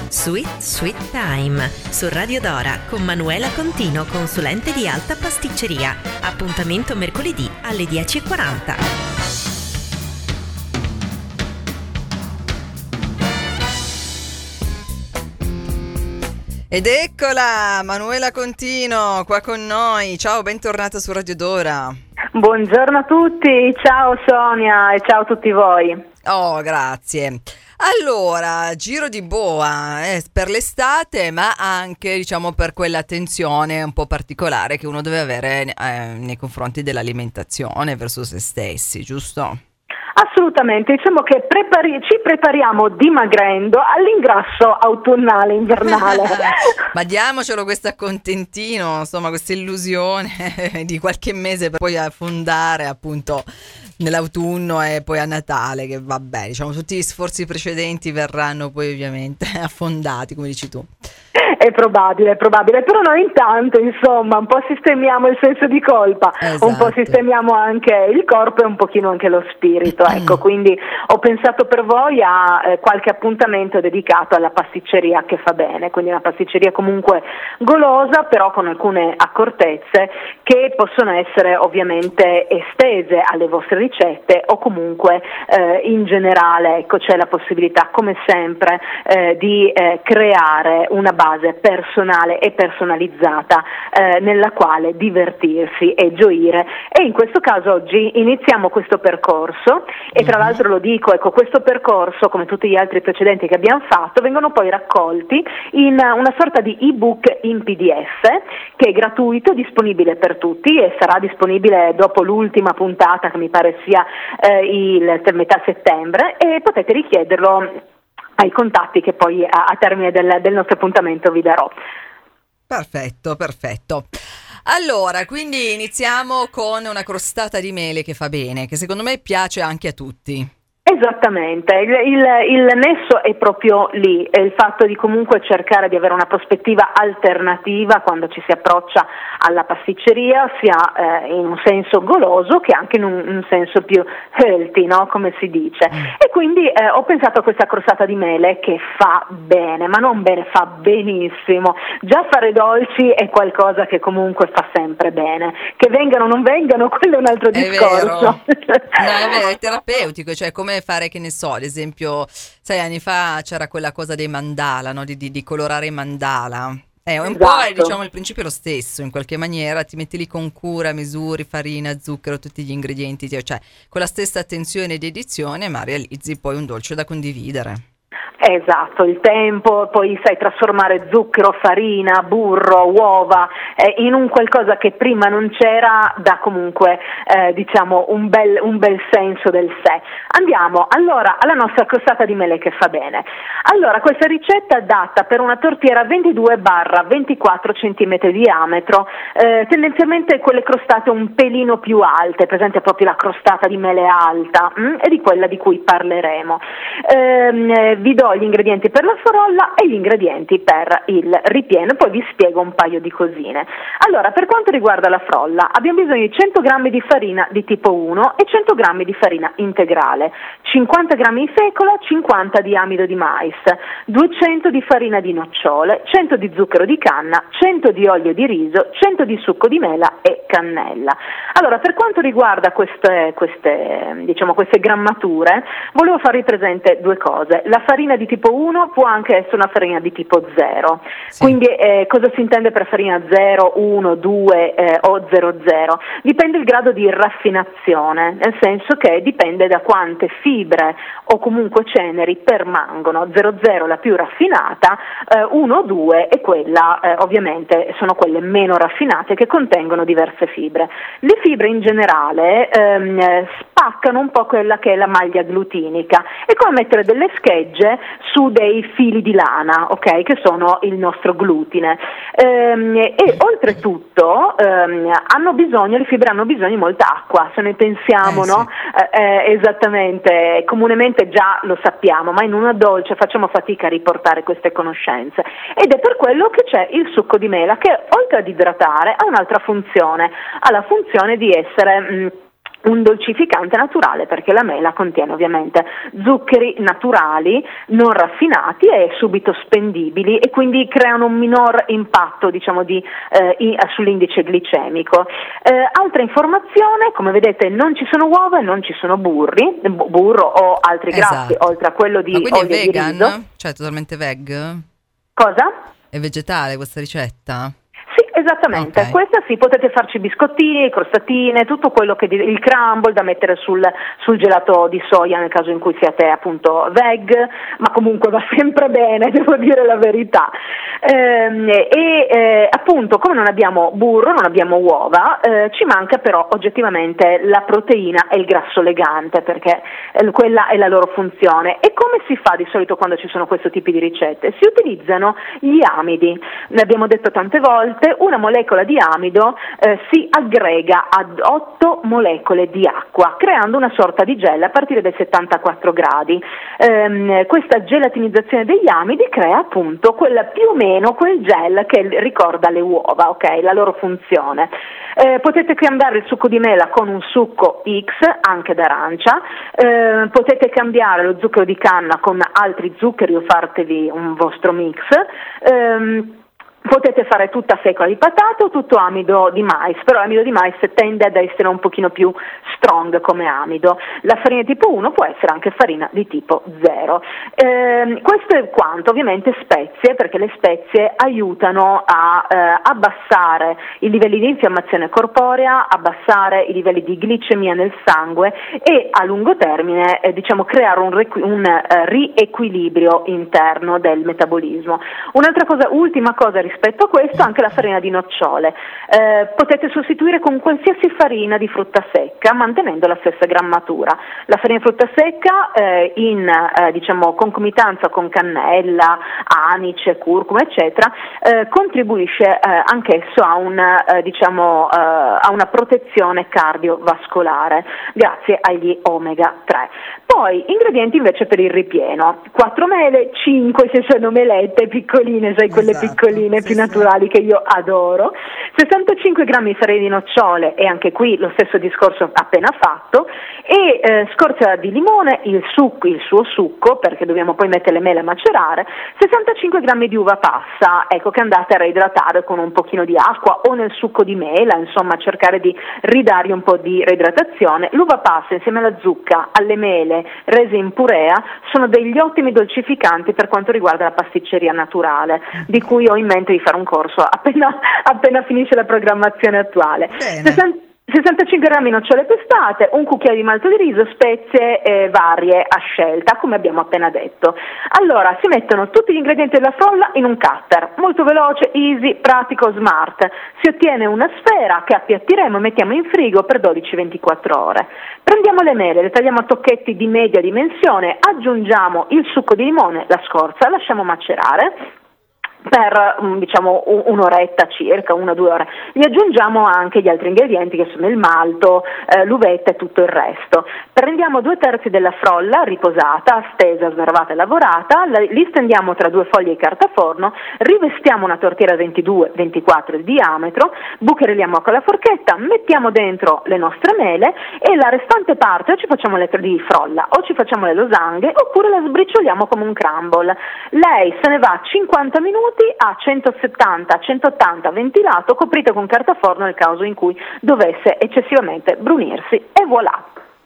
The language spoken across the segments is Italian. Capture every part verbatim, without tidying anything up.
Sweet Sweet Time su Radio Dora con Manuela Contino, consulente di alta pasticceria. Appuntamento mercoledì alle dieci e quaranta. Ed eccola, Manuela Contino qua con noi. Ciao, bentornata su Radio Dora. Buongiorno a tutti, ciao Sonia e ciao a tutti voi. Oh, grazie. Allora, giro di boa eh, per l'estate, ma anche, diciamo, per quell'attenzione un po' particolare che uno deve avere eh, nei confronti dell'alimentazione verso se stessi, giusto? Assolutamente, diciamo che prepari- ci prepariamo dimagrendo all'ingrasso autunnale, invernale. Ma diamocelo questo accontentino, insomma, questa illusione di qualche mese per poi affondare appunto nell'autunno e poi a Natale, che vabbè, diciamo tutti gli sforzi precedenti verranno poi ovviamente affondati, come dici tu. È probabile, è probabile, però noi intanto, insomma, un po' sistemiamo il senso di colpa, esatto. Un po' sistemiamo anche il corpo e un pochino anche lo spirito, ecco, quindi ho pensato per voi a eh, qualche appuntamento dedicato alla pasticceria che fa bene, quindi una pasticceria comunque golosa, però con alcune accortezze che possono essere ovviamente estese alle vostre ricette o comunque eh, in generale, ecco, c'è la possibilità come sempre eh, di eh, creare una base personale e personalizzata eh, nella quale divertirsi e gioire, e in questo caso oggi iniziamo questo percorso e tra l'altro lo dico, ecco, questo percorso come tutti gli altri precedenti che abbiamo fatto vengono poi raccolti in una sorta di ebook in P D F che è gratuito, disponibile per tutti e sarà disponibile dopo l'ultima puntata che mi pare sia eh, il metà settembre, e potete richiederlo ai contatti che poi a, a termine del, del nostro appuntamento vi darò. Perfetto, perfetto. Allora, quindi iniziamo con una crostata di mele che fa bene, che secondo me piace anche a tutti. Esattamente, il, il, il nesso è proprio lì, è il fatto di comunque cercare di avere una prospettiva alternativa quando ci si approccia alla pasticceria, sia eh, in un senso goloso che anche in un, un senso più healthy, no? Come si dice. E quindi eh, ho pensato a questa crostata di mele che fa bene, ma non bene, fa benissimo. Già fare dolci è qualcosa che comunque fa sempre bene, che vengano o non vengano, quello è un altro È discorso. Vero. No, è vero, è terapeutico, cioè come fare, che ne so, ad esempio sei anni fa c'era quella cosa dei mandala, no? di, di, di colorare i mandala. Eh, un Esatto. po' è, diciamo, il principio è lo stesso, in qualche maniera ti metti lì con cura, misuri, farina, zucchero, tutti gli ingredienti, cioè con la stessa attenzione ed edizione, ma realizzi poi un dolce da condividere. Esatto, il tempo, poi sai trasformare zucchero, farina, burro, uova eh, in un qualcosa che prima non c'era, dà comunque eh, diciamo un bel, un bel senso del sé. Andiamo allora alla nostra crostata di mele che fa bene. Allora, questa ricetta è adatta per una tortiera ventidue ventiquattro centimetri di diametro, eh, tendenzialmente quelle crostate un pelino più alte, presente proprio la crostata di mele alta, mh, e di quella di cui parleremo. Eh, vi do gli ingredienti per la frolla e gli ingredienti per il ripieno, poi vi spiego un paio di cosine. Allora, per quanto riguarda la frolla, abbiamo bisogno di cento grammi di farina di tipo uno e cento grammi di farina integrale, cinquanta grammi di fecola, cinquanta di amido di mais, duecento di farina di nocciole, cento di zucchero di canna, cento di olio di riso, cento di succo di mela e cannella. Allora, per quanto riguarda queste, queste, diciamo, queste grammature, volevo farvi presente due cose. La farina di tipo uno può anche essere una farina di tipo zero, sì. Quindi eh, cosa si intende per farina zero, uno, due eh, o zero zero? Dipende il grado di raffinazione, nel senso che dipende da quante fibre o comunque ceneri permangono. zero zero la più raffinata, eh, uno o due è quella, eh, ovviamente sono quelle meno raffinate che contengono diverse fibre. Le fibre in generale ehm, spaccano un po' quella che è la maglia glutinica, è come mettere delle schegge su dei fili di lana, ok, che sono il nostro glutine, ehm, e oltretutto ehm, hanno bisogno, le fibre hanno bisogno di molta acqua, se noi pensiamo, eh, no? Sì. Eh, eh, esattamente, comunemente già lo sappiamo, ma in una dolce facciamo fatica a riportare queste conoscenze, ed è per quello che c'è il succo di mela che oltre ad idratare ha un'altra funzione, ha la funzione di essere mh, un dolcificante naturale, perché la mela contiene ovviamente zuccheri naturali non raffinati e subito spendibili, e quindi creano un minor impatto, diciamo, di, eh, in, sull'indice glicemico. Eh, altra informazione: come vedete non ci sono uova e non ci sono burri, burro o altri grassi, Esatto. oltre a quello di Ma quindi olio è vegan? di riso. Cioè totalmente veg? Cosa? È vegetale questa ricetta? Sì, esattamente, Okay. questa sì, potete farci biscottini, crostatine, tutto quello che il crumble da mettere sul, sul gelato di soia nel caso in cui siate appunto veg, ma comunque va sempre bene, devo dire la verità. Ehm, e eh, appunto, come non abbiamo burro, non abbiamo uova, eh, ci manca però oggettivamente la proteina e il grasso legante, perché eh, quella è la loro funzione. E come si fa di solito quando ci sono questo tipo di ricette? Si utilizzano gli amidi, ne abbiamo detto tante volte. Una molecola di amido eh, si aggrega ad otto molecole di acqua, creando una sorta di gel a partire dai settantaquattro gradi. Ehm, questa gelatinizzazione degli amidi crea appunto quella, più o meno quel gel che ricorda le uova, ok? La loro funzione. Eh, potete cambiare il succo di mela con un succo X, anche d'arancia, eh, potete cambiare lo zucchero di canna con altri zuccheri o fartevi un vostro mix. Ehm, Potete fare tutta fecola di patate o tutto amido di mais, però l'amido di mais tende ad essere un pochino più strong come amido. La farina tipo uno può essere anche farina di tipo zero. Eh, questo è quanto, ovviamente spezie, perché le spezie aiutano a eh, abbassare i livelli di infiammazione corporea, abbassare i livelli di glicemia nel sangue e a lungo termine eh, diciamo creare un, requ- un uh, riequilibrio interno del metabolismo. Un'altra cosa, ultima cosa rispetto a questo, anche la farina di nocciole. Eh, potete sostituire con qualsiasi farina di frutta secca mantenendo la stessa grammatura. La farina di frutta secca eh, in eh, diciamo concomitanza con cannella, anice, curcuma eccetera eh, contribuisce eh, anch'esso a una, eh, diciamo, eh, a una protezione cardiovascolare grazie agli omega tre. Poi ingredienti invece per il ripieno: quattro mele, cinque se sono melette piccoline, sai, quelle Esatto, piccoline sì, più sì. naturali che io adoro, sessantacinque grammi di farina di nocciole, e anche qui lo stesso discorso appena fatto, e eh, scorza di limone, il succo, il suo succo, perché dobbiamo poi mettere le mele a macerare, sessantacinque grammi di uva passa, ecco, che andate a reidratare con un pochino di acqua o nel succo di mela, insomma cercare di ridargli un po' di reidratazione. L'uva passa insieme alla zucca, alle mele rese in purea sono degli ottimi dolcificanti per quanto riguarda la pasticceria naturale, di cui ho in mente di fare un corso appena, appena finisce la programmazione attuale. Bene. sessantacinque grammi nocciole pestate, un cucchiaio di malto di riso, spezie eh, varie a scelta, come abbiamo appena detto. Allora, si mettono tutti gli ingredienti della frolla in un cutter, molto veloce, easy, pratico, smart. Si ottiene una sfera che appiattiremo e mettiamo in frigo per dodici ventiquattro ore. Prendiamo le mele, le tagliamo a tocchetti di media dimensione, aggiungiamo il succo di limone, la scorza, lasciamo macerare per diciamo un'oretta circa, una o due ore. Gli aggiungiamo anche gli altri ingredienti che sono il malto, eh, l'uvetta e tutto il resto. Prendiamo due terzi della frolla riposata, stesa, snervata e lavorata, la, li stendiamo tra due foglie di carta forno, rivestiamo una tortiera ventidue ventiquattro di diametro, bucherelliamo con la forchetta, mettiamo dentro le nostre mele e la restante parte o ci facciamo le di frolla o ci facciamo le losanghe oppure la sbricioliamo come un crumble. Lei se ne va cinquanta minuti a centosettanta centottanta ventilato, coprito con carta forno nel caso in cui dovesse eccessivamente brunirsi, e voilà.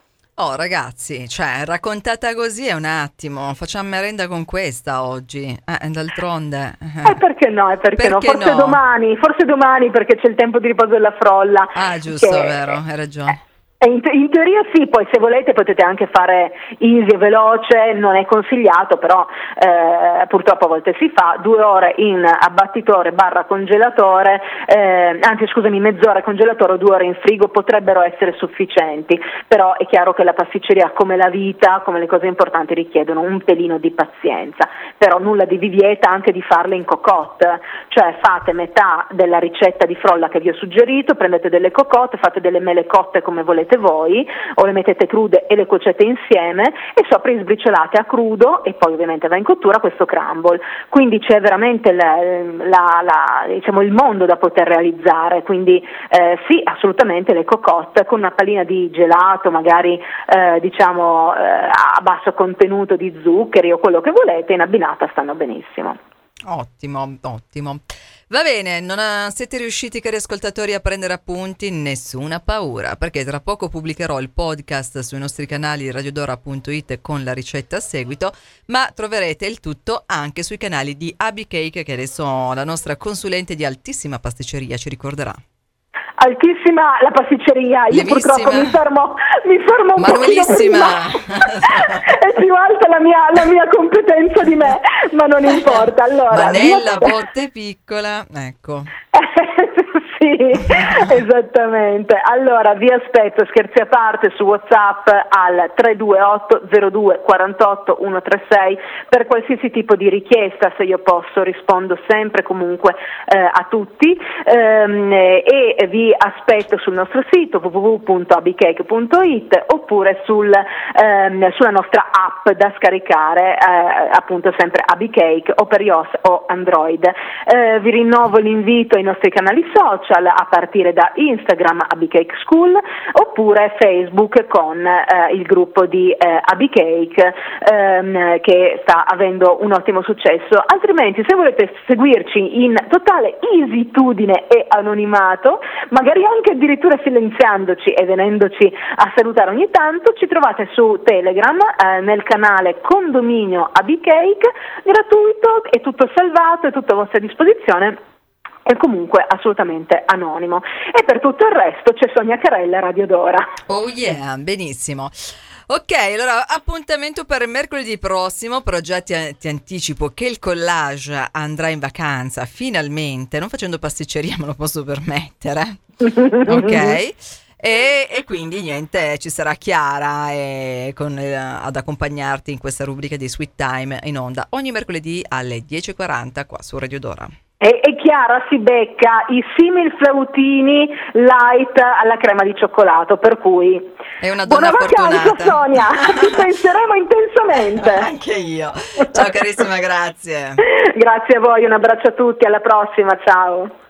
Oh ragazzi, cioè raccontata così è un attimo, facciamo merenda con questa oggi, eh, d'altronde. E eh, perché no, e perché, perché no? Forse no? domani, forse domani perché c'è il tempo di riposo della frolla. Ah giusto, che... vero, hai ragione. In, te- in teoria sì, poi se volete potete anche fare easy e veloce, non è consigliato, però eh, purtroppo a volte si fa, due ore in abbattitore barra congelatore, eh, anzi scusami, mezz'ora in congelatore o due ore in frigo potrebbero essere sufficienti, però è chiaro che la pasticceria, come la vita, come le cose importanti, richiedono un pelino di pazienza, però nulla di vi vieta anche di farle in cocotte, cioè fate metà della ricetta di frolla che vi ho suggerito, prendete delle cocotte, fate delle mele cotte come volete fate voi, o le mettete crude e le cuocete insieme, e sopra gli sbriciolate a crudo e poi ovviamente va in cottura questo crumble. Quindi c'è veramente la, la, la, diciamo, il mondo da poter realizzare, quindi eh, sì, assolutamente le cocotte con una pallina di gelato, magari eh, diciamo eh, a basso contenuto di zuccheri o quello che volete, in abbinata stanno benissimo. Ottimo, ottimo. Va bene, non a- siete riusciti, cari ascoltatori, a prendere appunti? Nessuna paura, perché tra poco pubblicherò il podcast sui nostri canali radiodora punto it con la ricetta a seguito, ma troverete il tutto anche sui canali di Abby Cake, che adesso la nostra consulente di altissima pasticceria ci ricorderà. Altissima la pasticceria, io Levissima. purtroppo mi fermo, mi fermo un po'. Manuelissima. È più alta la mia, la mia competenza di me, ma non importa. Allora, Ma nella io... botte piccola, ecco. Sì, esattamente. Allora vi aspetto, scherzi a parte, su WhatsApp al tre due otto zero due quattro otto uno tre sei per qualsiasi tipo di richiesta. Se io posso rispondo sempre comunque eh, a tutti, ehm, e vi aspetto sul nostro sito w w w punto abicake punto it oppure sul, ehm, sulla nostra app da scaricare, eh, appunto sempre Abicake, o per iOS o Android. Eh, vi rinnovo l'invito ai nostri canali social, a partire da Instagram Abicake School, oppure Facebook con eh, il gruppo di eh, Abicake, ehm, che sta avendo un ottimo successo. Altrimenti, se volete seguirci in totale easytudine e anonimato, magari anche addirittura silenziandoci e venendoci a salutare ogni tanto, ci trovate su Telegram eh, nel canale Condominio Abicake, gratuito, è tutto salvato, è tutto a vostra disposizione. È comunque assolutamente anonimo. E per tutto il resto c'è Sonia Carella, Radio Dora. Oh yeah, benissimo. Ok, allora appuntamento per mercoledì prossimo, però già ti, ti anticipo che il collage andrà in vacanza finalmente, non facendo pasticceria, me lo posso permettere. Ok. E, e quindi niente, ci sarà Chiara e con, eh, ad accompagnarti in questa rubrica di Sweet Time in onda ogni mercoledì alle dieci e quaranta qua su Radio Dora. E, e Chiara si becca i simil flautini light alla crema di cioccolato, per cui è una donna buona vacanza, fortunata. Sonia, ci penseremo intensamente. Anche io. Ciao carissima, grazie. Grazie a voi, un abbraccio a tutti, alla prossima, ciao.